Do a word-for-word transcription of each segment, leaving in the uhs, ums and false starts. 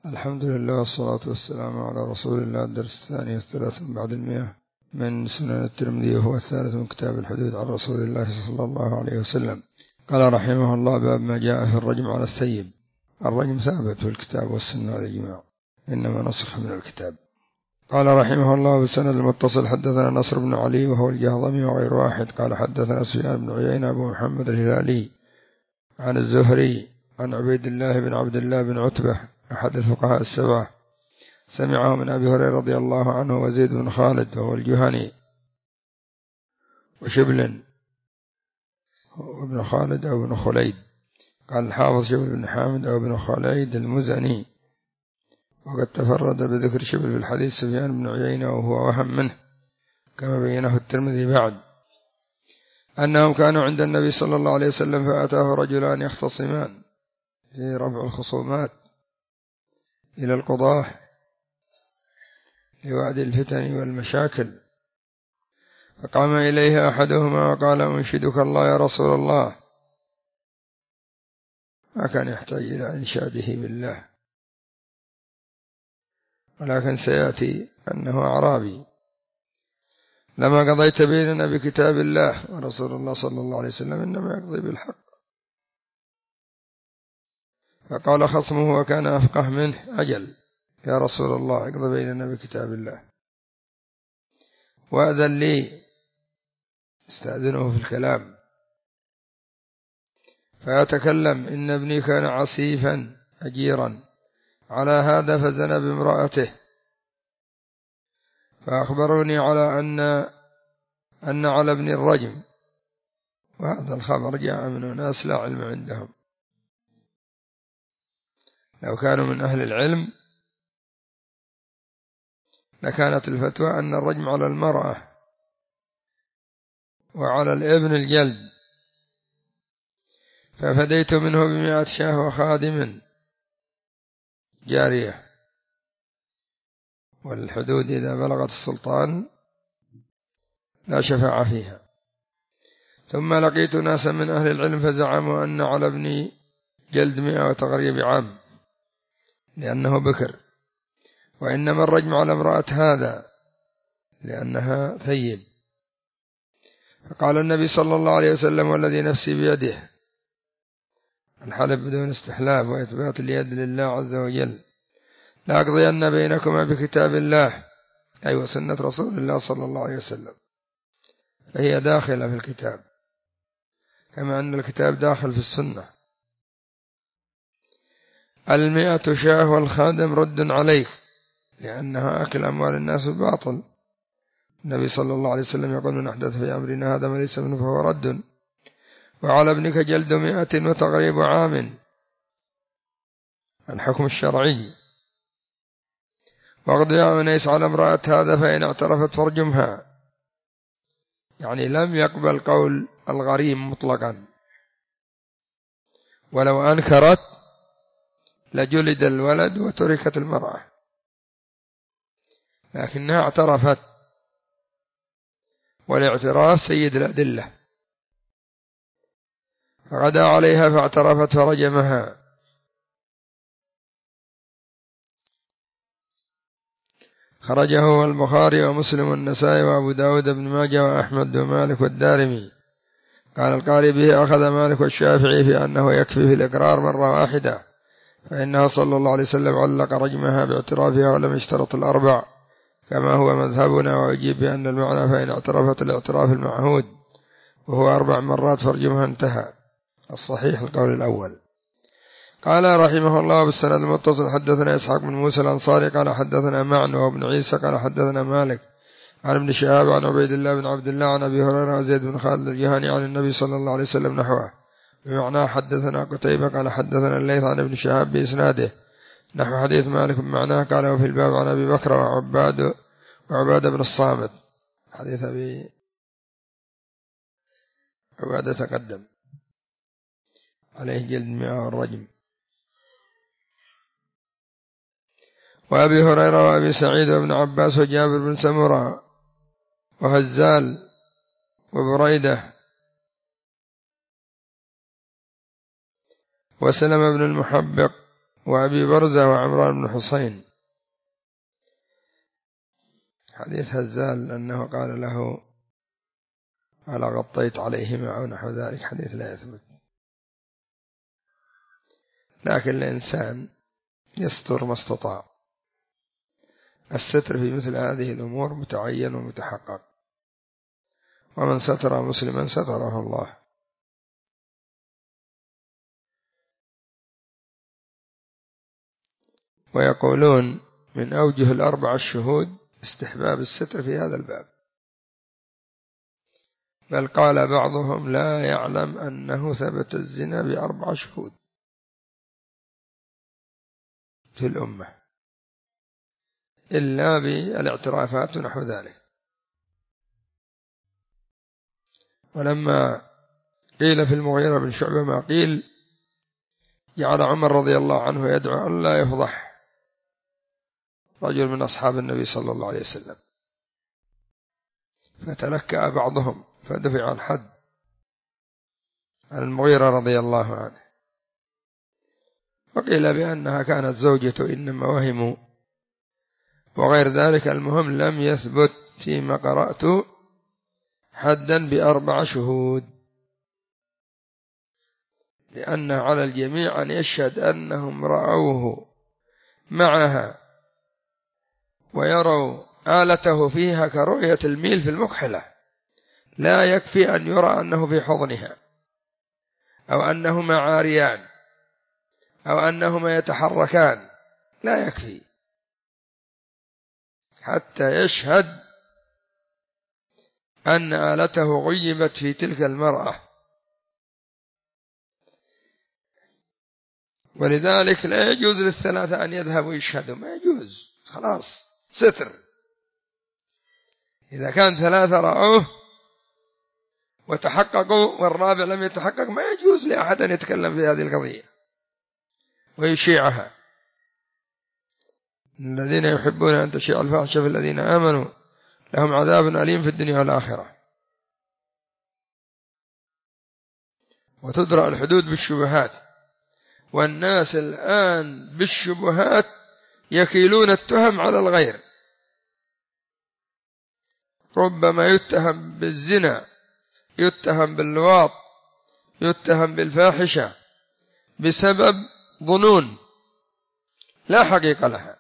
الحمد لله والصلاة والسلام على رسول الله. الدرس الثاني الثلاثون بعد المئة من سنن الترمذي، وهو الثالث من كتاب الحدود عن رسول الله صلى الله عليه وسلم. قال رحمه الله: باب ما جاء في الرجم على الثيب. الرجم ثابت في الكتاب والسنة والإجماع، إنما نسخ من الكتاب. قال رحمه الله: بالسند المتصل حدثنا نصر بن علي وهو الجهضمي وغير واحد قال حدثنا سفيان بن عيينة أبو محمد الهلالي عن الزهري عن عبيد الله بن عبد الله بن عتبة أحد الفقهاء السبعة، سمعه من أبي هريرة رضي الله عنه وزيد بن خالد وهو الجهني وشبل وابن خالد أو ابن خليد. قال الحافظ شبل بن حامد أو ابن خليد المزني، وقد تفرد بذكر شبل في الحديث سفيان بن عيينة وهو وهم منه كما بينه الترمذي بعد، أنهم كانوا عند النبي صلى الله عليه وسلم فأتاه رجلان يختصمان في رفع الخصومات إلى القضاة لوعد الفتن والمشاكل، فقام إليه أحدهما وقال: أنشدك الله يا رسول الله. ما كان يحتاج إلى إنشاده بالله، ولكن سيأتي أنه أعرابي. لما قضيت بيننا بكتاب الله، ورسول الله صلى الله عليه وسلم إنما يقضي بالحق. فقال خصمه وكان أفقه منه: أجل يا رسول الله، اقضي بيننا بكتاب الله، وأذن لي، استأذنه في الكلام. فيتكلم: إن ابني كان عسيفا أجيرا على هذا فزنى بامرأته، فأخبروني على أن أن على ابن الرجم، وهذا الخبر جاء من أناس لا علم عندهم. لو كانوا من أهل العلم لكانت الفتوى أن الرجم على المرأة وعلى الابن الجلد. ففديت منه بمئة شاه وخادم جارية، والحدود إذا بلغت السلطان لا شفاعة فيها. ثم لقيت ناسا من أهل العلم فزعموا أن على ابني جلد مئة وتغريب عام لأنه بكر، وإنما الرجم على امرأة هذا لأنها ثيب. فقال النبي صلى الله عليه وسلم: والذي نفسي بيده، الحلف بدون استحلاف وإثبات اليد لله عز وجل، لأقضين بينكما بكتاب الله، أي وسنة رسول الله صلى الله عليه وسلم، فهي داخلة في الكتاب كما أن الكتاب داخل في السنة. المئة شاه والخادم رد عليك، لأنها أكل أموال الناس بالباطل. النبي صلى الله عليه وسلم يقول: من أحدث في أمرنا هذا ما ليس منه فهو رد. وعلى ابنك جلد مئة وتغريب عام، الحكم الشرعي. واقض يا أنيس على امرأة هذا فإن اعترفت فارجمها، يعني لم يقبل قول الغريم مطلقا، ولو أنكرت لجلد الولد وتركت المرأة، لكنها اعترفت، والاعتراف سيد الأدلة. فغدا عليها فاعترفت فرجمها. خرجه البخاري ومسلم والنسائي وأبو داود بن ماجه وأحمد ومالك والدارمي. قال القاري: به أخذ مالك والشافعي في أنه يكفي في الإقرار مرة واحدة، فإنه صلى الله عليه وسلم علق رجمها باعترافها ولم يشترط الأربع كما هو مذهبنا، ويجيب بأن المعنى فإن اعترفت الاعتراف المعهود وهو أربع مرات فرجمها انتهى. الصحيح القول الأول. قال رحمه الله: بالسند المتصل حدثنا إسحاق بن موسى الأنصاري قال حدثنا معن وابن عيسى قال حدثنا مالك عن ابن شهاب عن عبيد الله بن عبد الله عن أبي هريرة وزيد بن خالد الجهني عن النبي صلى الله عليه وسلم نحوه بمعنى حدثنا قتيبة قال حدثنا الليث عن ابن شهاب بإسناده نحو حديث مالك بمعناه. قال: وفي الباب عن أبي بكر وعباد وعبادة بن الصامت، حديث أبي عبادة تقدم عليه جلد مئة والرجم. وأبي هريرة وأبي سعيد وابن عباس وجابر بن سمرة وهزال وبريدة وسلم بن المحبق وأبي برزة وعمران بن حسين. حديث هزال أنه قال له ألا غطيت عليهما أو نحو ذلك، حديث لا يثبت. لكن الإنسان يستر ما استطاع. الستر في مثل هذه الأمور متعين ومتحقق، ومن ستر مسلما ستره الله. ويقولون من أوجه الأربع الشهود استحباب الستر في هذا الباب، بل قال بعضهم لا يعلم أنه ثبت الزنا بأربع شهود في الأمة إلا بالاعترافات ونحو ذلك. ولما قيل في المغيرة بن شعبة ما قيل، جعل عمر رضي الله عنه يدعو أن لا يفضح رجل من أصحاب النبي صلى الله عليه وسلم، فتلكأ بعضهم فدفع الحد عن المغيرة رضي الله عنه. وقيل بأنها كانت زوجته إنما وهموا وغير ذلك. المهم لم يثبت فيما قرأت حدا بأربع شهود، لأن على الجميع أن يشهد أنهم رأوه معها ويروا آلته فيها كرؤية الميل في المكحلة. لا يكفي أن يرى أنه في حضنها أو أنهما عاريان أو أنهما يتحركان، لا يكفي حتى يشهد أن آلته غيبت في تلك المرأة. ولذلك لا يجوز للثلاثة أن يذهبوا يشهدوا، ما يجوز، خلاص ستر. إذا كان ثلاثة رأوه وتحققوا والرابع لم يتحقق، ما يجوز لأحد أن يتكلم في هذه القضية ويشيعها. الذين يحبون أن تشيع الفاحشة في الذين آمنوا لهم عذاب أليم في الدنيا والآخرة. وتدرأ الحدود بالشبهات، والناس الآن بالشبهات يكيلون التهم على الغير. ربما يتهم بالزنا، يتهم باللواط، يتهم بالفاحشة بسبب ظنون لا حقيقة لها.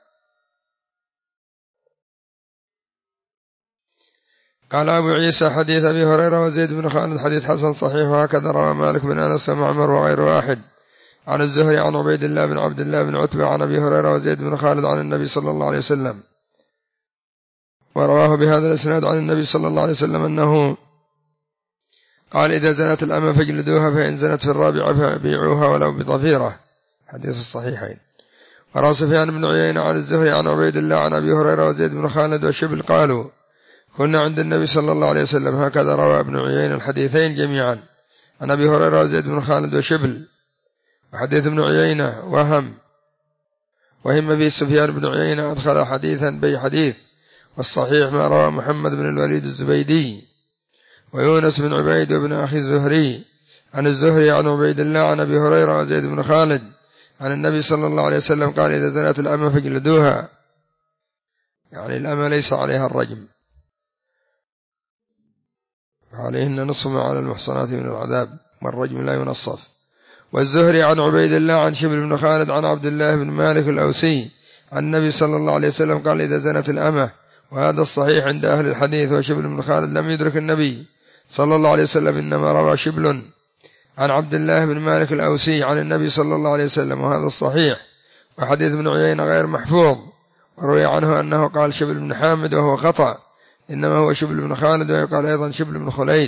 قال أبو عيسى حديث أبي هريرة وزيد بن خالد حديث حسن صحيح، وهكذا روى مالك بن أنس ومعمر وغير واحد عن الزهري عن عبيد الله بن عبد الله بن عتبة عن أبي هريرة وزيد بن خالد عن النبي صلى الله عليه وسلم، ورواه بهذا الإسناد عن النبي صلى الله عليه وسلم أنه قال إذا زنت الأمة فاجلدوها، فإن زنت في الرابعة فبيعوها ولو بضفيرة، حديث الصحيحين. وروى سفيان بن عيينة عن الزهري عن عبيد الله عن أبي هريرة وزيد بن خالد وشبل قالوا كنا عند النبي صلى الله عليه وسلم. هكذا روى ابن عيينة الحديثين جميعا عن أبي هريرة وزيد بن خالد وشبل. وحديث ابن عيينة وهم وهم به سفيان بن عيينة أدخل حديثا بي حديث، والصحيح ما روى محمد بن الوليد الزبيدي ويونس بن عبيد وابن أخي الزهري عن الزهري عن عبيد الله عن أبي هريرة وزيد بن خالد عن النبي صلى الله عليه وسلم قال إذا زنت الأمة فاجلدوها، يعني الأمة ليس عليها الرجم، عليهن نصف ما على المحصنات من العذاب، والرجم لا ينصف. والزهري عن عبيد الله عن شبل بن خالد عن عبد الله بن مالك الأوسي عن النبي صلى الله عليه وسلم قال إذا زنت الأمة، وهذا الصحيح عند أهل الحديث. وشبل بن خالد لم يدرك النبي صلى الله عليه وسلم، إنما روى شبل عن عبد الله بن مالك الأوسي عن النبي صلى الله عليه وسلم، وهذا الصحيح. وحديث ابن عيينة غير محفوظ، وروي عنه أنه قال شبل بن حامد وهو خطأ، إنما هو شبل بن خالد، ويقال أيضا شبل بن خليد.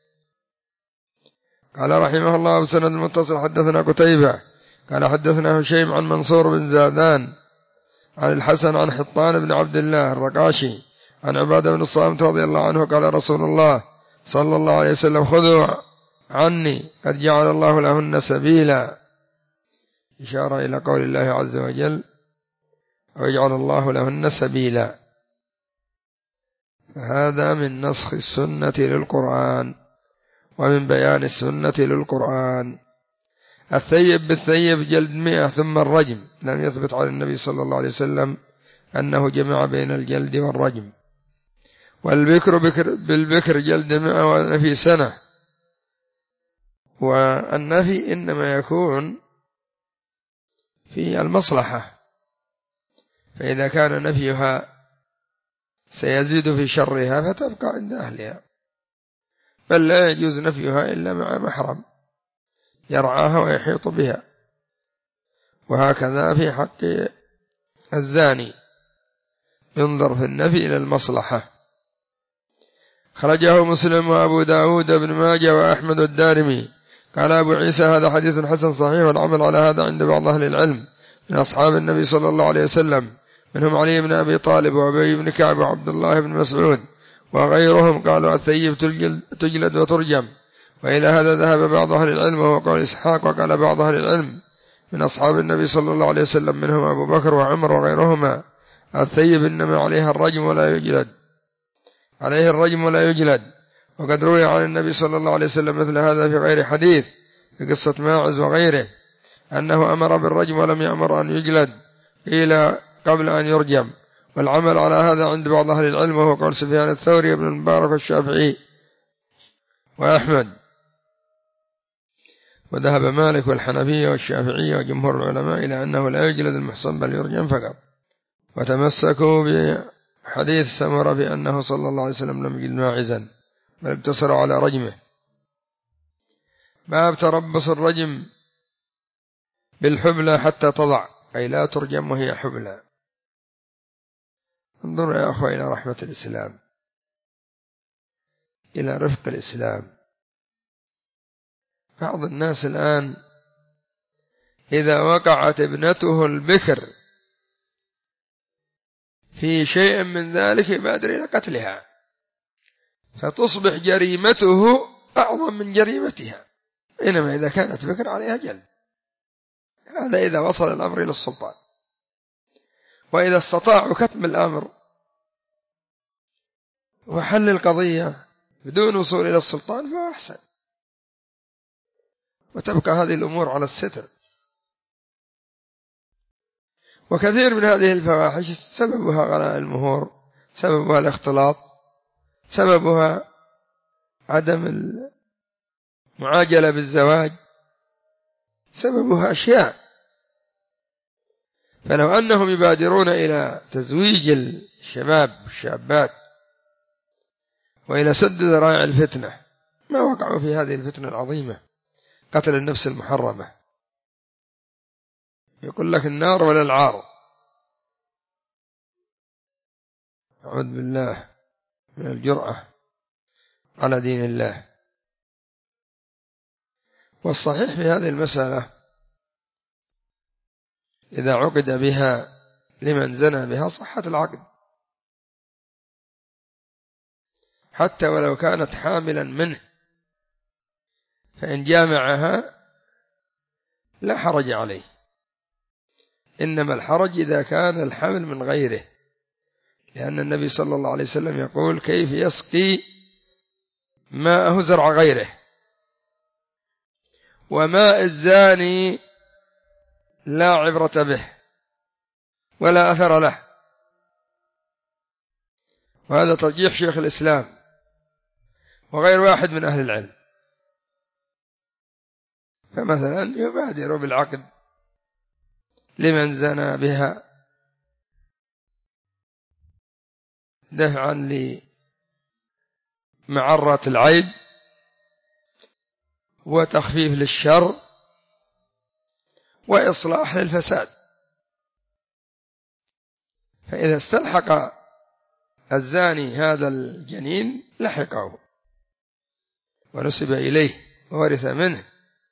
قال رحمه الله بسند المتصل حدثنا قتيبة قال حدثنا هشيم عن منصور بن زادان عن الحسن عن حطان بن عبد الله الرقاشي عن عبادة بن الصامت رضي الله عنه قال رسول الله صلى الله عليه وسلم خذوا عني قد جعل الله لهن سبيلا، إشارة إلى قول الله عز وجل ويجعل الله لهن سبيلا. هذا من نسخ السنة للقرآن ومن بيان السنة للقرآن. الثيب بالثيب جلد مئة ثم الرجم، لم يثبت عن النبي صلى الله عليه وسلم أنه جمع بين الجلد والرجم. والبكر بكر بالبكر جلد مئة والنفي سنة، والنفي إنما يكون في المصلحة، فإذا كان نفيها سيزيد في شرها فتبقى عند أهلها، بل لا يجوز نفيها إلا مع محرم يرعاها ويحيط بها. وهكذا في حق الزاني ينظر في النفي إلى المصلحة. خرجه مسلم وأبو داود بن ماجه وأحمد الدارمي. قال أبو عيسى هذا حديث حسن صحيح، والعمل على هذا عند بعض أهل العلم من أصحاب النبي صلى الله عليه وسلم، منهم علي بن أبي طالب وأبي بن كعب وعبد الله بن مسعود وغيرهم. قالوا الثيب تجلد وترجم. وإلى هذا ذهب بعض أهل العلم وهو قول إسحاق. وقال بعض أهل العلم من أصحاب النبي صلى الله عليه وسلم منهم أبو بكر وعمر وغيرهما الثيب إنما عليها الرجم ولا يجلد، عليه الرجم ولا يجلد. وقد روي عن النبي صلى الله عليه وسلم مثل هذا في غير حديث، في قصة ماعز وغيره، أنه أمر بالرجم ولم يأمر أن يجلد إلى قبل أن يرجم. والعمل على هذا عند بعض أهل العلم وهو قول سفيان الثوري وابن المبارك والشافعي وأحمد. وذهب مالك والحنفية والشافعية وجمهور العلماء إلى أنه لا يجلد المحصن بل يرجم فقط. وتمسكوا بحديث سمرة بأنه صلى الله عليه وسلم لم يجلد ماعزا بل اقتصر على رجمه. باب تربص الرجم بالحبلى حتى تضع، أي لا ترجم وهي حبلى. انظروا يا أخوة إلى رحمة الإسلام، إلى رفق الإسلام. بعض الناس الآن إذا وقعت ابنته البكر في شيء من ذلك يبادر إلى قتلها، فتصبح جريمته أعظم من جريمتها، إنما إذا كانت بكر عليها جلد. هذا إذا وصل الأمر إلى السلطان، وإذا استطاعوا كتم الأمر وحل القضية بدون وصول إلى السلطان فهو أحسن، وتبقى هذه الأمور على الستر. وكثير من هذه الفواحش سببها غلاء المهور، سببها الاختلاط، سببها عدم المعاجلة بالزواج، سببها أشياء. فلو أنهم يبادرون إلى تزويج الشباب والشابات وإلى سد ذرائع الفتنة ما وقعوا في هذه الفتنة العظيمة، قتل النفس المحرمة. يقول لك النار ولا العار، أعوذ بالله من الجرأة على دين الله. والصحيح في هذه المسألة إذا عقد بها لمن زنى بها صحة العقد، حتى ولو كانت حاملا منه، فإن جامعها لا حرج عليه، إنما الحرج إذا كان الحمل من غيره، لأن النبي صلى الله عليه وسلم يقول كيف يسقي ماءه زرع غيره، وماء الزاني لا عبرة به ولا أثر له. وهذا ترجيح شيخ الإسلام وغير واحد من أهل العلم. فمثلا يبادر بالعقد لمن زنى بها دفعا لمعرة العيب وتخفيف للشر وإصلاح للفساد. فإذا استلحق الزاني هذا الجنين لحقه ونسب إليه وورث منه.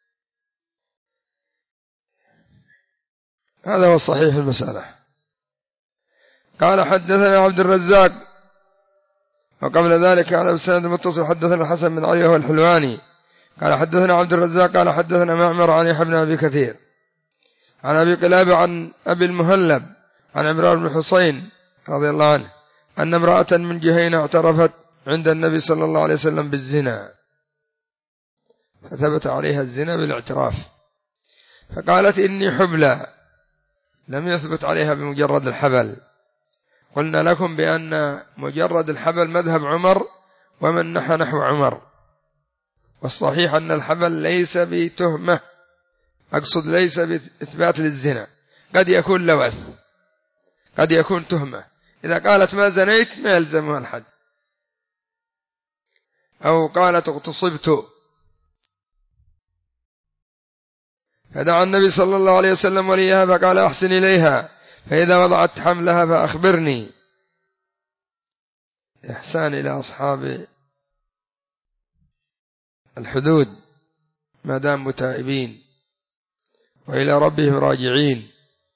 هذا هو الصحيح في المسألة. قال حدثنا عبد الرزاق، وقبل ذلك على السند المتصل حدثنا الحسن بن علي هو الحلواني قال حدثنا عبد الرزاق قال حدثنا معمر عن يحيى بن أبي كثير عن أبي قلابة عن أبي المهلب عن عمران بن حسين رضي الله عنه أن امرأة من جهينة اعترفت عند النبي صلى الله عليه وسلم بالزنا، فثبت عليها الزنا بالاعتراف، فقالت إني حبلى، لم يثبت عليها بمجرد الحبل. قلنا لكم بأن مجرد الحبل مذهب عمر ومن نحى نحو عمر، والصحيح أن الحبل ليس بتهمة، أقصد ليس بإثبات للزنا، قد يكون لوث، قد يكون تهمة. إذا قالت ما زنيت ما يلزمها الحد، أو قالت اغتصبت. فدعا النبي صلى الله عليه وسلم وليها فقال أحسن إليها، فإذا وضعت حملها فأخبرني. إحسان إلى أصحاب الحدود ما دام متائبين وإلى ربهم راجعين.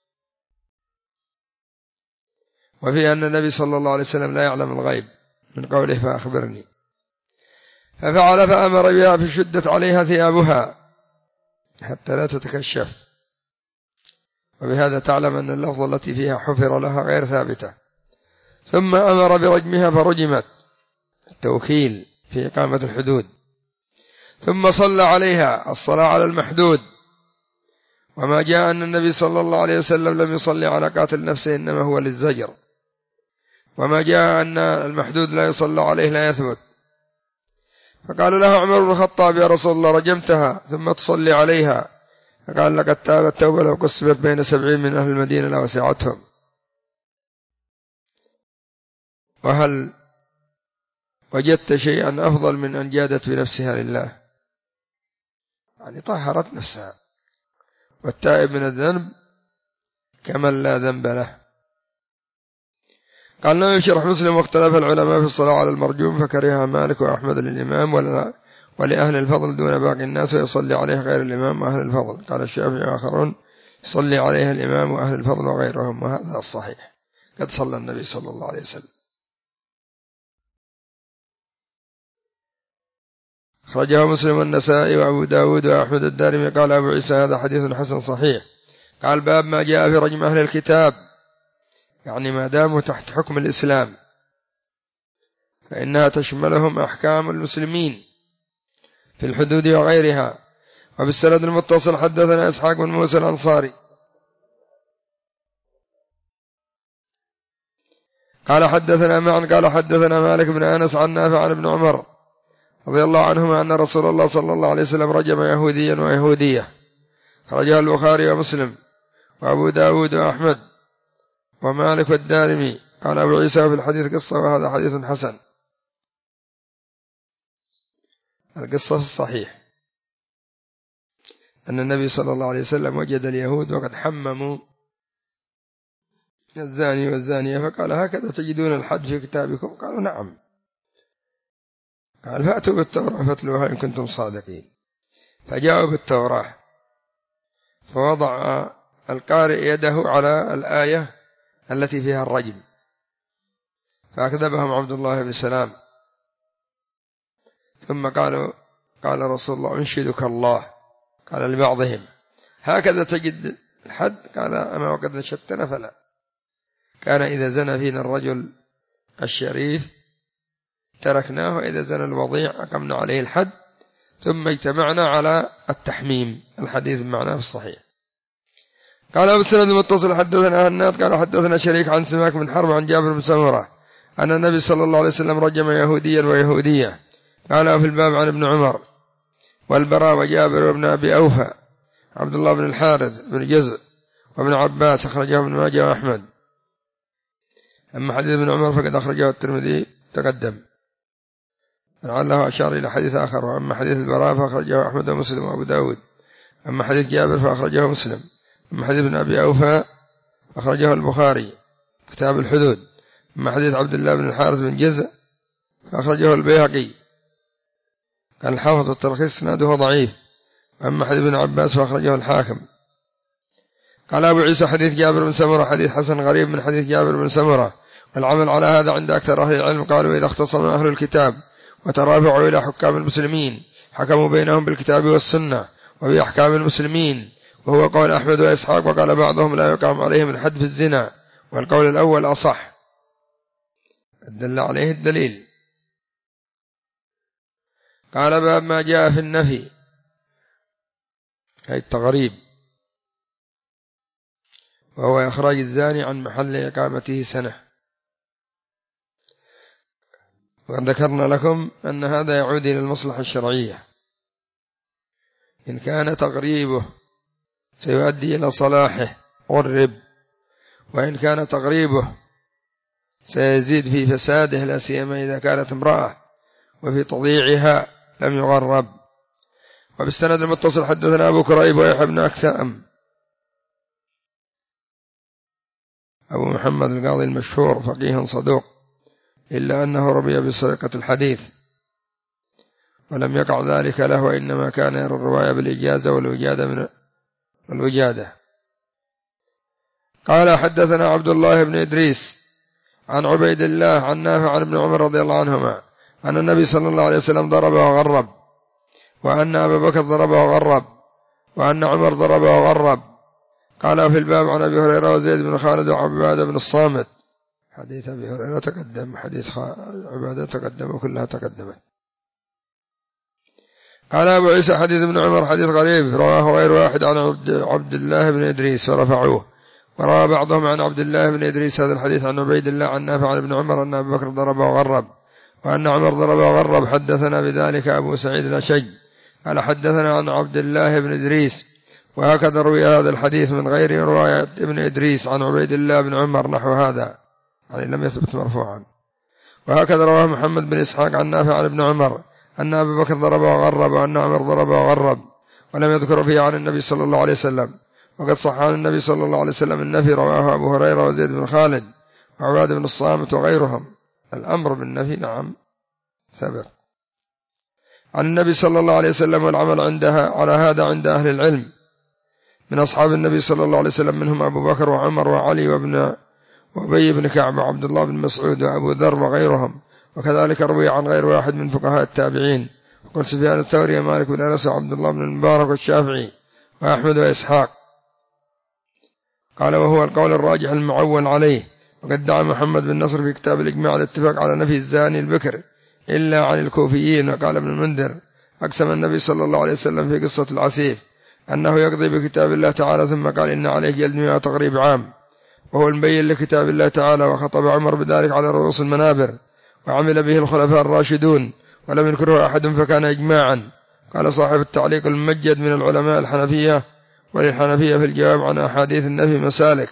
وفي أن النبي صلى الله عليه وسلم لا يعلم الغيب من قوله فأخبرني. ففعل فأمر بها فشدت عليها ثيابها حتى لا تتكشف. وبهذا تعلم أن اللفظة التي فيها حفر لها غير ثابتة. ثم أمر برجمها فرجمت، التوكيل في إقامة الحدود. ثم صلى عليها الصلاة على المحدود. وما جاء أن النبي صلى الله عليه وسلم لم يصلي على قاتل نفسه إنما هو للزجر. وما جاء أن المحدود لا يصلى عليه لا يثبت. فقال له عمر بن الخطاب يا رسول الله رجمتها ثم تصلي عليها؟ فقال لقد تابت توبة لو قسمت بين سبعين من أهل المدينة لوسعتهم. وهل وجدت شيئا أفضل من أن جادت بنفسها لله؟ يعني طهرت نفسها. والتائب من الذنب كمن لا ذنب له. قال لا يشرح مسلم واختلف العلماء في الصلاة على المرجوم فكرهها مالك وأحمد للإمام ولا ولأهل الفضل دون باقي الناس ويصلي عليه غير الإمام وأهل الفضل. قال الشافعي آخرون يصلي عليها الإمام وأهل الفضل وغيرهم، وهذا الصحيح، قد صلى النبي صلى الله عليه وسلم. أخرجه مسلم والنسائي وأبو داود وأحمد الدارمي. قال أبو عيسى هذا حديث حسن صحيح. قال باب ما جاء في رجم أهل الكتاب، يعني ما داموا تحت حكم الإسلام فإنها تشملهم أحكام المسلمين في الحدود وغيرها. وبالسند المتصل حدثنا إسحاق بن موسى الأنصاري قال حدثنا معا قال حدثنا مالك بن أنس عن نافع عن ابن عمر رضي الله عنهما أن رسول الله صلى الله عليه وسلم رجم يهوديا ويهودية. خرجها البخاري ومسلم وأبو داود وأحمد ومالك والدارمي. قال أبو عيسى في الحديث قصة وهذا حديث حسن. القصة في الصحيح أن النبي صلى الله عليه وسلم وجد اليهود وقد حمموا الزاني والزانية فقال هكذا تجدون الحد في كتابكم؟ قالوا نعم. قال فأتوا بالتوراة فاتلوها إن كنتم صادقين. فجاءوا بالتوراة فوضع القارئ يده على الآية التي فيها الرجم فأكذبهم عبد الله بن سلام. ثم قالوا قال رسول الله أنشدك الله. قال لبعضهم هكذا تجد الحد؟ قال أما وقد نشدتنا فلا. كان إذا زنى فينا الرجل الشريف تركناه وإذا زنى الوضيع أقمنا عليه الحد ثم اجتمعنا على التحميم. الحديث معناه في الصحيح. قال أبو السند المتصل حدثنا هناد قال حدثنا شريك عن سماك بن حرب عن جابر بن سمرة أن النبي صلى الله عليه وسلم رجم يهوديا ويهودية. قال في الباب عن ابن عمر والبراء وجابر وابن أبي أوفى عبد الله بن الحارث بن جزء وابن عباس. أخرجه ابن ماجه وأحمد. أما حديث ابن عمر فقد أخرجه الترمذي تقدم لعله أشار إلى حديث آخر. وأما حديث البراء فأخرجه أحمد ومسلم وأبو داود. أما حديث جابر فأخرجه مسلم. أما حديث ابن أبي أوفى أخرجه البخاري كتاب الحدود. أما حديث عبد الله بن الحارث بن جزء فأخرجه البيهقي. قال الحافظ التلخيص سناده ضعيف. أما حديث ابن عباس فأخرجه الحاكم. قال أبو عيسى حديث جابر بن سمرة حديث حسن غريب من حديث جابر بن سمرة. والعمل على هذا عند أكثر أهل العلم. قالوا إذا اختصم أهل الكتاب وترافعوا إلى حكام المسلمين حكموا بينهم بالكتاب والسنة وبأحكام المسلمين، وهو قول أحمد وإسحاق. وقال بعضهم لا يقام عليهم الحد في الزنا، والقول الأول أصح. دل عليه الدليل. قال باب ما جاء في النفي أي التغريب وهو إخراج الزاني عن محل إقامته سنة. وقد ذكرنا لكم أن هذا يعود إلى المصلحة الشرعية، إن كان تقريبه سيؤدي إلى صلاحه قرب، وإن كان تقريبه سيزيد في فساده لا سيما إذا كانت امرأة وفي تضييعها لم يغرب. وبالسند المتصل حدثنا أبو كريب ويحيى بن أكثم أبو محمد القاضي المشهور فقيه صدوق، إلا أنه رمي بسرقة الحديث ولم يقع ذلك له، وإنما كان يرى الرواية بالإجازة والوجادة من الوجادة. قال حدثنا عبد الله بن إدريس عن عبيد الله عن نافع عن ابن عمر رضي الله عنهما أن النبي صلى الله عليه وسلم ضرب وغرب، وأن أبا بكر ضرب وغرب، وأن عمر ضرب وغرب. قال في الباب عن أبي هريرة وزيد بن خالد وعبادة بن الصامت. حديث أبي هريرة تقدم، حديث عبادة تقدم، وكلها تقدمت. قال أبو عيسى حديث ابن عمر حديث غريب، رواه غير واحد عن عبد الله بن إدريس ورفعوه، وروى بعضهم عن عبد الله بن إدريس هذا الحديث عن عبيد الله عن نافع عن ابن عمر أن أبا بكر ضرب وغرب، وأن عمر ضرب وغرب. حدثنا بذلك أبو سعيد الأشج قال حدثنا عن عبد الله بن إدريس، وهكذا روي هذا الحديث من غير رواية ابن إدريس عن عبيد الله بن عمر نحو هذا، يعني لم يثبت مرفوعا. وهكذا رواه محمد بن إسحاق عن نافع عن ابن عمر أن أبا بكر ضرب وغرب، وأن عمر ضرب وغرب، ولم يذكر فيه عن النبي صلى الله عليه وسلم. وقد صح عن النبي صلى الله عليه وسلم النفي، رواه أبو هريرة وزيد بن خالد وعباد بن الصامت وغيرهم. الأمر بالنفي نعم ثبت عن النبي صلى الله عليه وسلم، والعمل عندها على هذا عند أهل العلم من أصحاب النبي صلى الله عليه وسلم، منهم أبو بكر وعمر وعلي وابن وأبي بن كعب وعبد الله بن مسعود وأبو ذر وغيرهم. وكذلك روي عن غير واحد من فقهاء التابعين، وقال سفيان الثوري مالك بن أنس وعبد الله بن المبارك والشافعي وأحمد وإسحاق. قال وهو القول الراجح المعول عليه. وقد دعا محمد بن نصر في كتاب الإجماع الاتفاق على نفي الزاني البكر إلا عن الكوفيين. وقال ابن المنذر أقسم النبي صلى الله عليه وسلم في قصة العسيف أنه يقضي بكتاب الله تعالى، ثم قال إن عليه جلد مئة تقريب عام، وهو المبين لكتاب الله تعالى. وخطب عمر بذلك على رؤوس المنابر، وعمل به الخلفاء الراشدون، ولم ينكره أحد فكان إجماعا. قال صاحب التعليق الممجد من العلماء الحنفية، وللحنفية في الجواب عن أحاديث النفي مسالك: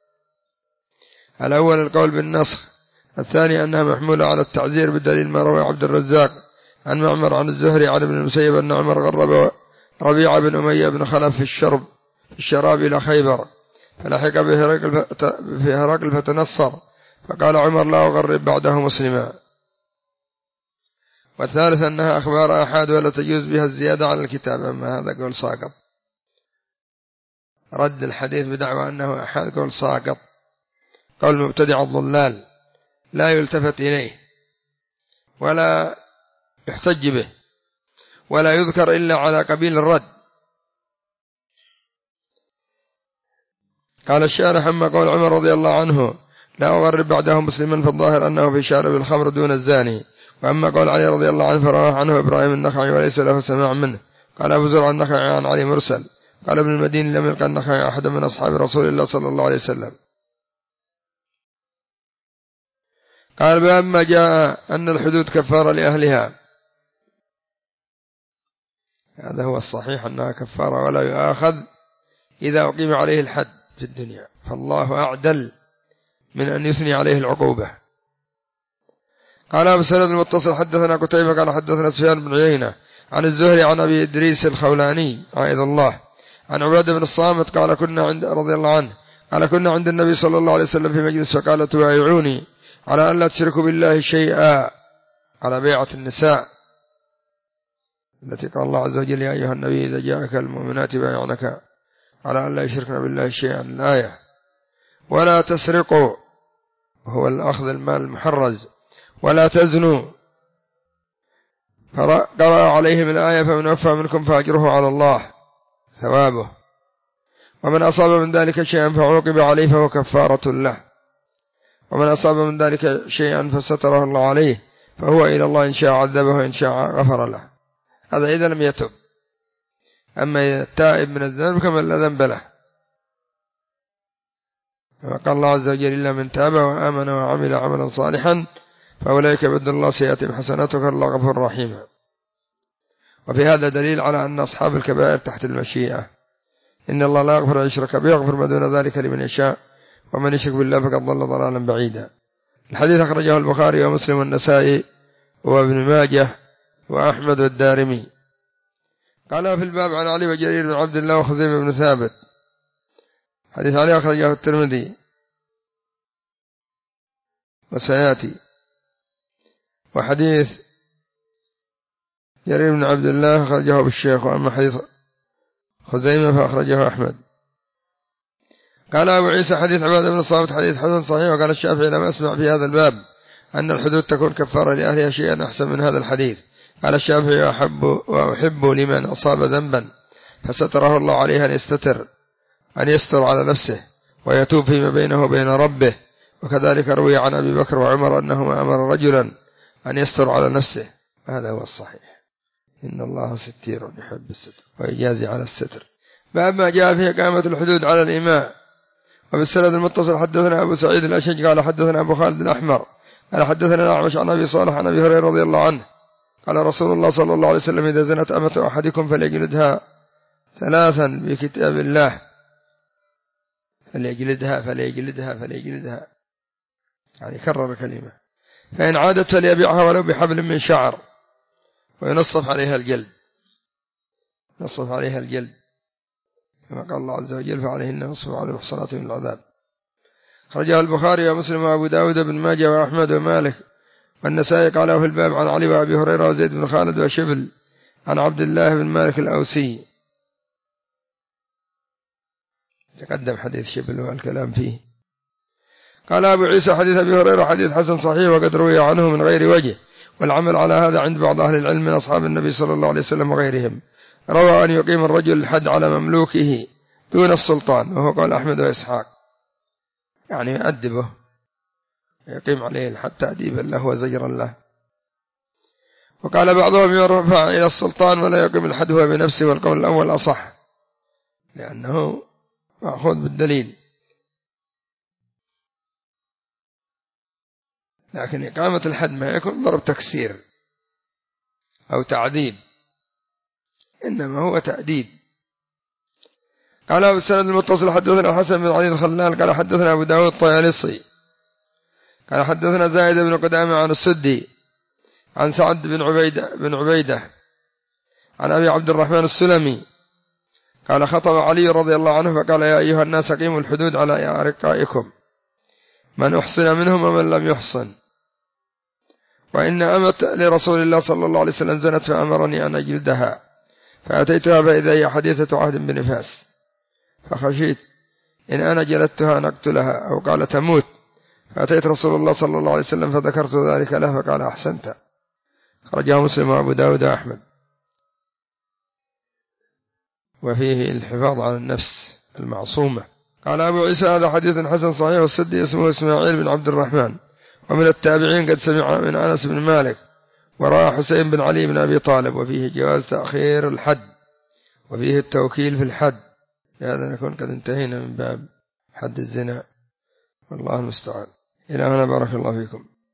الأول القول بالنسخ، الثاني أنها محمولة على التعزير بدليل ما روى عبد الرزاق عن معمر عن الزهري عن ابن المسيب أن عمر غرب ربيعة بن أمية بن خلف في الشرب في الشراب إلى خيبر، فلحق في هرقل فتنصر، فقال عمر لا أغرب بعده مسلما. والثالث أنها أخبار أحد ولا تجوز بها الزيادة على الكتاب، أما هذا قول ساقط. رد الحديث بدعوى أنه أحد قول ساقط، قول مبتدع الضلال لا يلتفت إليه ولا يحتج به ولا يذكر إلا على قبيل الرد. قال الشارح أما قول عمر رضي الله عنه لا أغرب بعده مسلما، فالظاهر أنه في شارب الخمر دون الزاني. وأما قول علي رضي الله عنه فرواه عنه إبراهيم النخعي وليس له سماع منه. قال أبو زرع النخعي عن علي مرسل. قال ابن المديني لم يلقى النخعي أحد من أصحاب رسول الله صلى الله عليه وسلم. قال باب ما جاء أن الحدود كفارة لأهلها. هذا هو الصحيح أنها كفارة ولا يؤاخذ إذا أقيم عليه الحد في الدنيا، فالله أعدل من أن يثني عليه العقوبة. قال أبو سند المتصل حدثنا قتيبة قال حدثنا سفيان بن عيينة عن الزهري عن أبي إدريس الخولاني عائذ الله عن عبادة بن الصامت قال كنا عند رضي الله عنه قال كنا عند النبي صلى الله عليه وسلم في مجلس، فقال تبايعوني على أن لا تشركوا بالله شيئا، على بيعة النساء التي قال الله عز وجل يا أيها النبي إذا جاءك المؤمنات بايعنك على أن لا يشركن بالله شيئا، الآية. ولا تسرقوا وهو الأخذ المال المحرز، ولا تزنوا، فقرأ عليهم الآية فمن وفى منكم فأجره على الله ثوابه، ومن أصاب من ذلك شيئا فعوقب عليه فهو كفارة له، ومن أصاب من ذلك شيئا فستره الله عليه فهو إلى الله إن شاء عذبه وإن شاء غفر له. هذا إذا لم يتب. أما التائب من الذنب كمن لا ذنب له. كما قال الله عز وجل إلا من تاب وآمن وعمل عملا صالحا فأولئك يبدل الله سيئاتهم حسنات وكان الله غفورا رحيما. وفي هذا دليل على أن أصحاب الكبائر تحت المشيئة، إن الله لا يغفر أن يشرك به ويغفر ما دون ذلك لمن يشاء ومن يشرك بالله فقد ضل ضلالا بعيدا. الحديث أخرجه البخاري ومسلم والنسائي وابن ماجه وأحمد والدارمي. قال في الباب عن علي وجرير بن عبد الله وخزيمة بن ثابت. حديث علي أخرجه الترمذي وسيأتي. وحديث جرير بن عبد الله أخرجه بالشيخ، وأما حديث خزيمة فأخرجه أحمد. قال أبو عيسى حديث عبادة بن الصامت حديث حسن صحيح. وقال الشافعي لم أسمع في هذا الباب أن الحدود تكون كفارة لأهلها شيئا أحسن من هذا الحديث. قال الشافعي وأحب, وأحب لمن أصاب ذنبا فستره الله عليه أن يستتر أن يستر على نفسه ويتوب فيما بينه وبين ربه. وكذلك روي عن أبي بكر وعمر أنهما أمر رجلا أن يستر على نفسه. هذا هو الصحيح، إن الله ستير يحب الستر ويجازي على الستر. باب ما جاء في إقامة الحدود على الإماء. وبالسند المتصل حدثنا أبو سعيد الأشج قال حدثنا أبو خالد الأحمر قال حدثنا الأعمش عن أبي صالح عن أبي هريرة رضي الله عنه قال رسول الله صلى الله عليه وسلم إذا زنت أمة أحدكم فليجلدها ثلاثا بكتاب الله، فليجلدها فليجلدها فليجلدها يعني كرر الكلمة، فإن عادت فليبيعها ولو بحبل من شعر وينصف عليها الجلد، نصف عليها الجلد كما قال الله عز وجل فعليهن نصف على المحصنات من العذاب. خرجه البخاري ومسلم وأبو داود بن ماجه وأحمد ومالك والنسائي. قال في الباب عن علي وأبي هريرة وزيد بن خالد وشبل عن عبد الله بن مالك الأوسي. تقدم حديث شبل والكلام فيه. قال أبو عيسى حديث أبي هريرة حديث حسن صحيح وقد روي عنه من غير وجه، والعمل على هذا عند بعض أهل العلم من أصحاب النبي صلى الله عليه وسلم وغيرهم. روى أن يقيم الرجل الحد على مملوكه دون السلطان، وهو قال أحمد وإسحاق، يعني يؤدبه يقيم عليه الحد تأديبا له وزجرا له. وقال بعضهم يرفع إلى السلطان ولا يقيم الحد هو بنفسه، والقول الأول أصح لأنه مأخوذ بالدليل، لكن إقامة الحد ما يكون ضرب تكسير أو تعذيب، إنما هو تأديب. قال أبو السند المتصل حدثنا الحسن بن علي الخلال قال حدثنا أبو داود الطيالسي قال حدثنا زايد بن قدامة عن السدي عن سعد بن عبيدة, بن عبيدة عن أبي عبد الرحمن السلمي قال خطب علي رضي الله عنه فقال يا أيها الناس أقيموا الحدود على أرقائكم من أحصن منهم ومن لم يحصن. وإن أمت لرسول الله صلى الله عليه وسلم زنت فأمرني أن أجلدها فأتيتها فإذا هي حديثة عهد بنفاس فخشيت إن أنا جلدتها نقتلها أو قال تموت، فأتيت رسول الله صلى الله عليه وسلم فذكرت ذلك له فقال أحسنت. خرجه مسلم وأبو داود وأحمد. وفيه الحفاظ على النفس المعصومة. قال أبو عيسى هذا حديث حسن صحيح. والسدي اسمه إسماعيل بن عبد الرحمن ومن التابعين قد سمع من أنس بن مالك ورأى حسين بن علي بن أبي طالب. وفيه جواز تأخير الحد وفيه التوكيل في الحد. بهذا نكون قد انتهينا من باب حد الزنا والله المستعان. إلى هنا بارك الله فيكم.